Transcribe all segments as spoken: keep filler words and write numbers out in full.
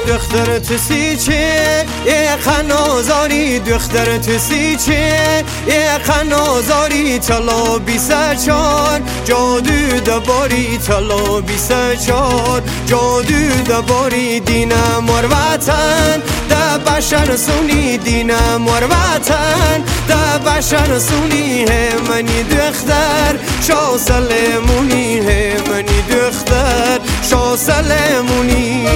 دختر تو سیچه یه خنازاری دختر تو سیچه یه خنازاری طلا بیسه چار جادو دباری طلا بیسه چار جادو دباری دینم وطن ده بشر سونی دینم وطن ده بشر سونی همانی دختر شا سلمونی همانی دختر شا سلمونی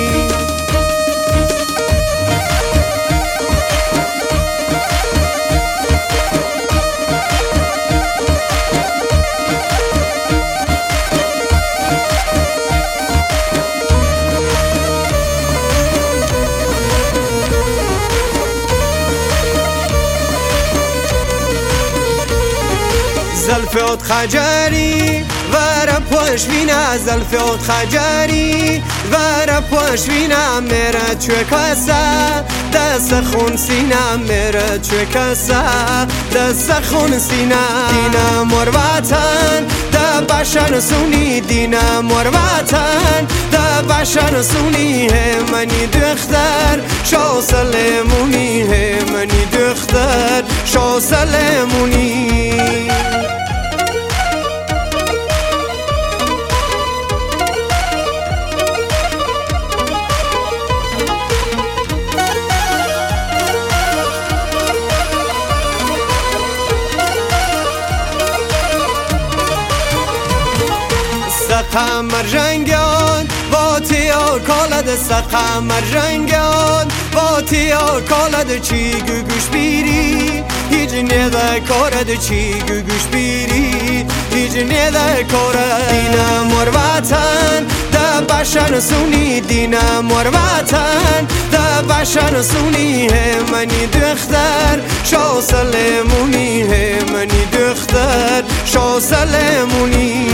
زلفت خجری ورا پشمینه زلفت خجری ورا پشمینه میره چه کسا دست خون سینه میره چه کسا دست خون سینه دینم وطن ده بشر سونی دینم وطن ده بشر سونی همانی دختر شا سلمونی همانی دختر شا سلمونی سقم رنگان با تیا کالد سقم رنگان با تیا کالد چی گوش بیری هیچ نیده کارد چی گوش بیری هیچ نیده کارد دینم وطن ده بشر سونی دینم وطن ده بشر سونی همانی دختر شا سلمونی همانی دختر شا سلمونی